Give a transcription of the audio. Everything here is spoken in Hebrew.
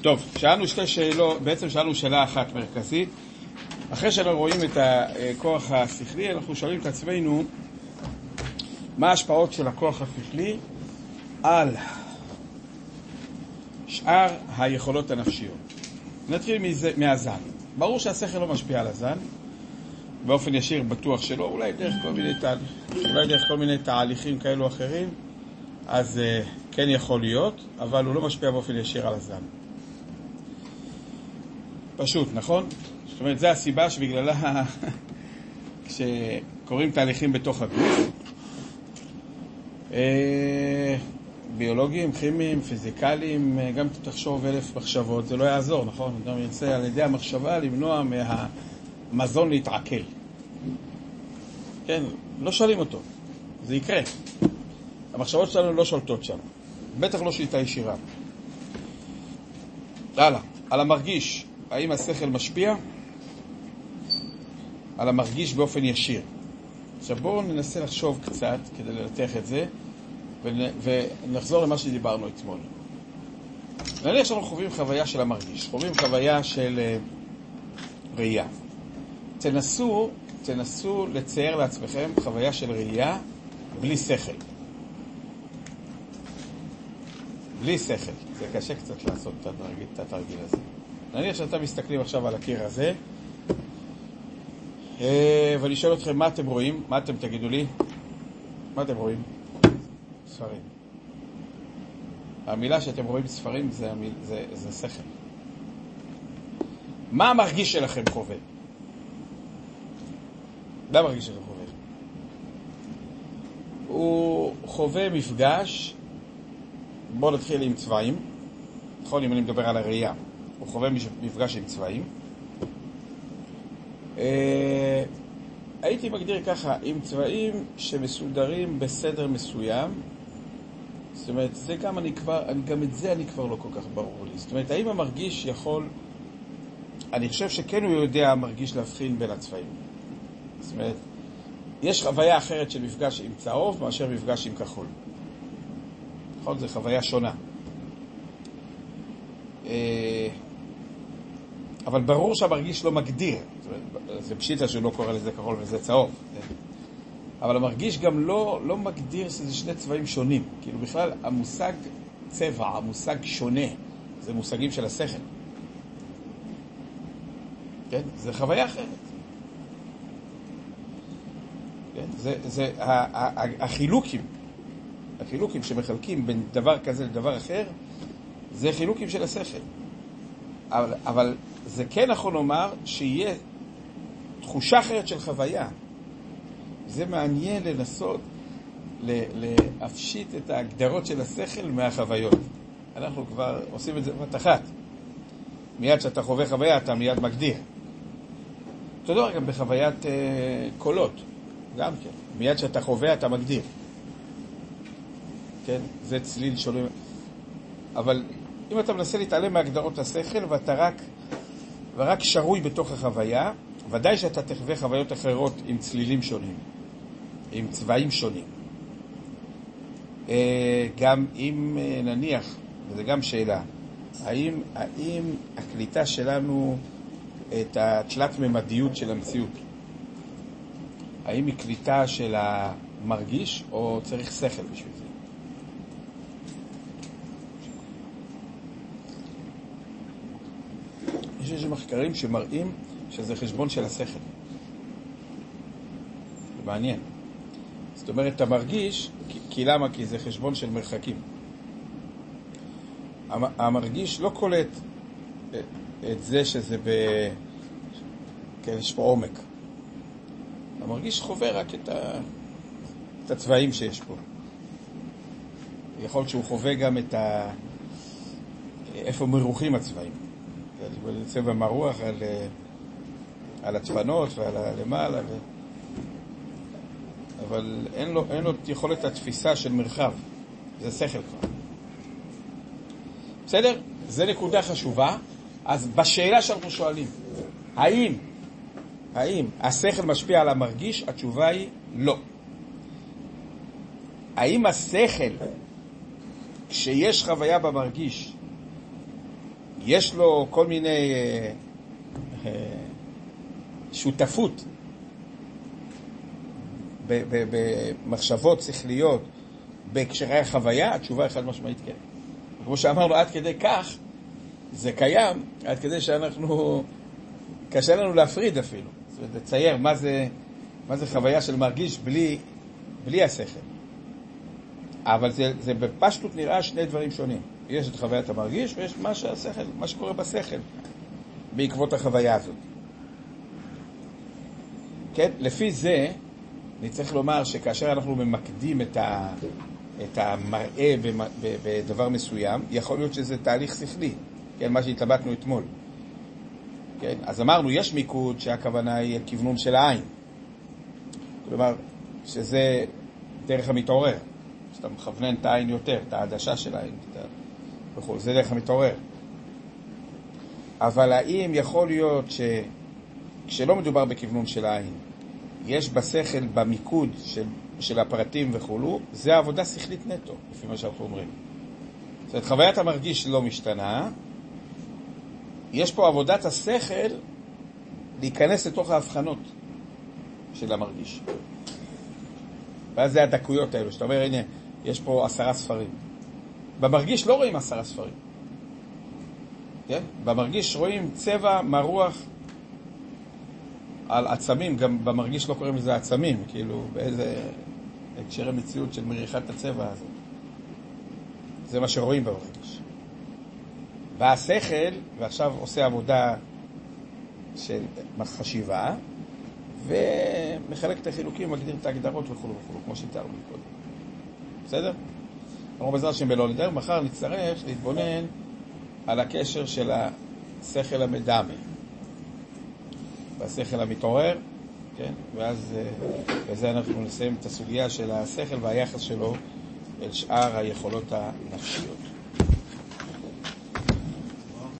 טוב, שאלנו שתי שאלות, בעצם שאלנו שאלה אחת מרכזית. אחרי שאנחנו רואים את הכוח השכלי, אנחנו שואלים את עצמנו מה ההשפעות של הכוח השכלי על שאר היכולות הנפשיות. נתחיל מהזן. ברור שהשכל לא משפיע על הזן, באופן ישיר בטוח שלא, אולי דרך כל מיני תהליכים כאלו אחרים, אז כן יכול להיות, אבל הוא לא משפיע באופן ישיר על הזן. פשוט, נכון? זאת אומרת, זו הסיבה שבגללה כשקוראים תהליכים בתוך הגוף, ביולוגיים, כימיים, פיזיקליים, גם תחשוב 1000 מחשבות, זה לא יעזור, נכון? גם ירצה על ידי המחשבה למנוע מהמזון להתעכל. כן, לא שואלים אותו, זה יקרה. המחשבות שלנו לא שולטות שם, בטח לא שליטה ישירה. הלאה, על המרגיש, האם השכל משפיע? על המרגיש באופן ישיר. עכשיו בואו ננסה לחשוב קצת כדי לנתח את זה, ונחזור למה שדיברנו אתמול. נניח שאנחנו חווים חוויה של המרגיש, חווים חוויה של ראייה. תנסו לצייר לעצמכם חוויה של ראייה בלי שכל. בלי שכל. זה קשה קצת לעשות את התרגיל הזה. נניח שאתם מסתכלים עכשיו על הקיר הזה, ואני שואל אתכם מה אתם רואים, מה אתם תגידו לי? מה אתם רואים? ספרים. המילה שאתם רואים ספרים זה שכל. מה המרגיש שלכם חווה? מה המרגיש שלכם חווה? הוא חווה מפגש, בואו נתחיל עם צבעים, נכון, אם אני מדבר על הראייה, הוא חווה מפגש עם צבעים. הייתי מגדיר ככה, עם צבעים שמסודרים בסדר מסוים. זאת אומרת, זה גם את זה אני כבר לא כל כך ברור לי. זאת אומרת, האם המרגיש יכול, אני חושב שכן הוא יודע המרגיש להבחין בין הצבעים. זאת אומרת, יש חוויה אחרת של מפגש עם צהוב מאשר מפגש עם כחול. נכון, זה חוויה שונה. אבל ברור שהמרגיש לא מגדיר. זה פשיטה שלא קורא לזה כחול וזה צהוב. אבל המרגיש גם לא מגדיר שזה שני צבעים שונים. כאילו בכלל המושג צבע, המושג שונה, זה מושגים של השכל. כן? זה חוויה אחרת. כן? זה החילוקים שמחלקים בין דבר כזה לדבר אחר, זה חילוקים של השכל. אבל זה כן נכון לומר שיהיה תחושה אחרת של חוויה. זה מעניין לנסות להפשיט את ההגדרות של השכל מהחוויות. אנחנו כבר עושים את זה בת אחת. מיד שאתה חווה חוויה, אתה מיד מגדיר. אתה יודע, גם בחוויית קולות. גם כן. מיד שאתה חווה, אתה מגדיר. כן? זה צליל שונה. אבל אם אתה מנסה להתעלם מהגדרות השכל, ואתה רק שרוי בתוך החוויה, ודאי שאתה תחווה חוויות אחרות עם צלילים שונים, עם צבעים שונים. גם אם נניח, וזה גם שאלה, האם הקליטה שלנו את התלת ממדיות של המציאות, האם היא קליטה של המרגיש או צריך שכל בשביל זה? יש מחקרים שמראים שזה חשבון של השכל. זה מעניין. זאת אומרת, אתה מרגיש, כי למה? כי זה חשבון של מרחקים. המרגיש לא קולט את זה שזה כן, יש פה עומק. המרגיש חווה רק את הצבעים שיש פה. יכול להיות שהוא חווה גם איפה מרוחים הצבעים. זה צבע מרוח על הצפנות ועל למעלה, אבל אין לו יכולת התפיסה של מרחב. זה שכל כבר. בסדר? זה נקודה חשובה. אז בשאלה שאנחנו שואלים, האם השכל משפיע על המרגיש? התשובה היא לא. האם השכל, כשיש חוויה במרגיש, יש לו כל מיני שותפות במחשבות שכליות בהקשרי החוויה, התשובה אחד משמעית כן. כמו שאמרנו, עד כדי כך זה קיים, עד כדי שאנחנו קשה לנו להפריד אפילו, זאת אומרת, לצייר מה זה חוויה של מרגיש בלי השכל. אבל זה בפשטות נראה שני דברים שונים. יש את חוויית המרגיש ויש מה שקורה בשכל בעקבות החוויה הזאת. כן? לפי זה אני צריך לומר שכאשר אנחנו ממקדים את המראה בדבר מסוים, יכול להיות שזה תהליך שכלי, כן? מה שהתלבטנו אתמול. כן? אז אמרנו, יש מיקוד שהכוונה היא כיוונון של העין. כלומר, שזה דרך המתעורר. שאתה מכוונן את העין יותר, את העדשה של העין. וכו', זה דרך המתעורר. אבל האם יכול להיות שכשלא מדובר בכיוונון של העין, יש בשכל, במיקוד של הפרטים וכו', זה העבודה שכלית נטו, לפי מה שאנחנו אומרים. זאת אומרת, חוויית המרגיש לא משתנה, יש פה עבודת השכל להיכנס לתוך ההבחנות של המרגיש. ואז זה הדקויות האלו, שאתה אומר, הנה, יש פה 10 ספרים. במרגיש לא רואים 10 ספרים. כן? במרגיש רואים צבע, מרוח, על עצמים, גם במרגיש לא קוראים לזה עצמים, כאילו באיזה הקשר המציאות של מריחת הצבע הזה. זה מה שרואים במרגיש. והשכל, ועכשיו עושה עבודה של חשיבה, ומחלק את החילוקים, מגדיר את ההגדרות וכו' וכו', כמו שתיארנו קודם. בסדר? אנחנו בעזרת השם בלא נדבר, מחר נצטרף להתבונן על הקשר של השכל המדמה והשכל המתעורר, כן? ואז בזה אנחנו נסיים את הסוגיה של השכל והיחס שלו אל שאר היכולות הנפשיות.